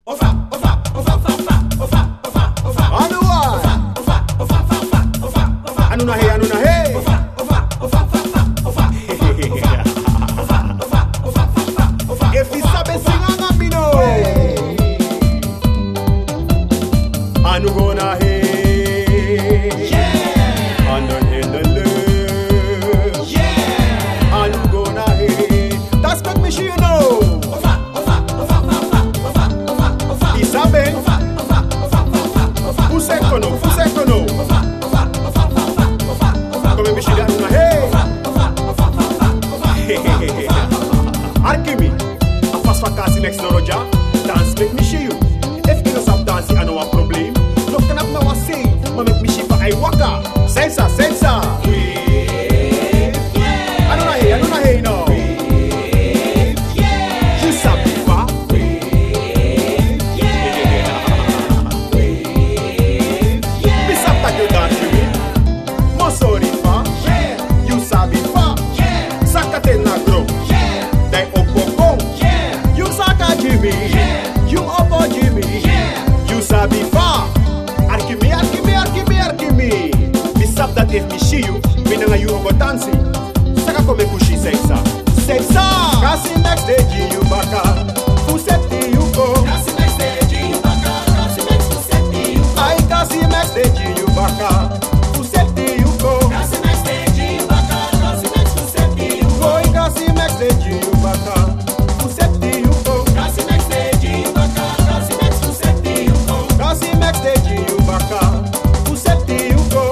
If me see you, me nanga you go dancing. Saka come kushi sexa, sexa. Kasi next day you baka, puseti you go. Kasi next day you baka, kasi puseti you go. Ay kasi next day you baka, puseti you go. Kasi next day you baka, kasi puseti you go. Boy kasi next day you baka, puseti you go. Kasi next day you baka, kasi puseti you go. Kasi next day you baka, puseti you go.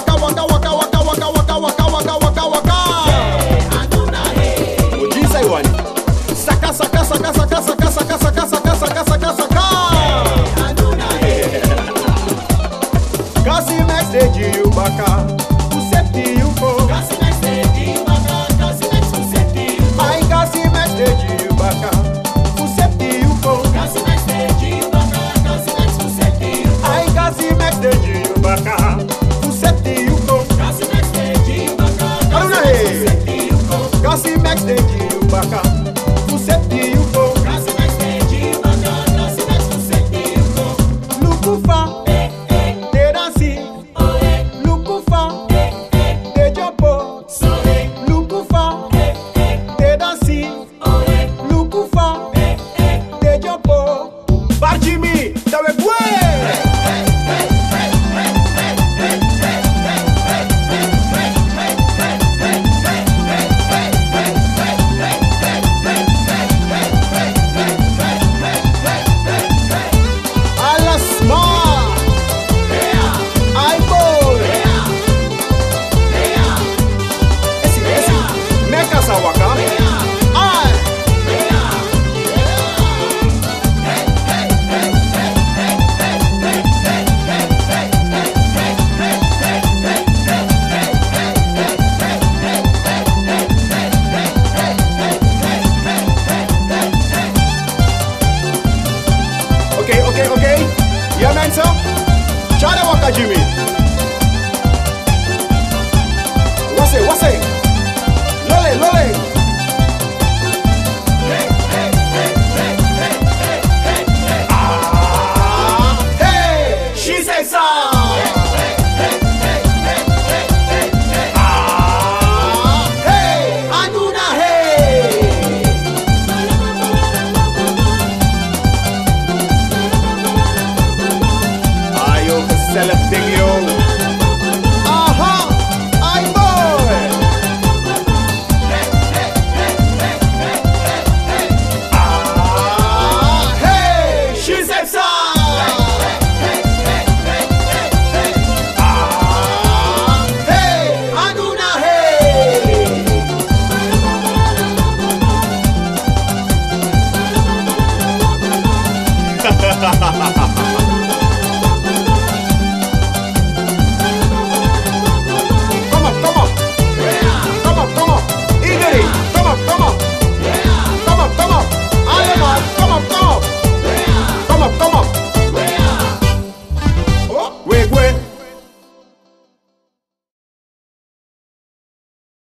One.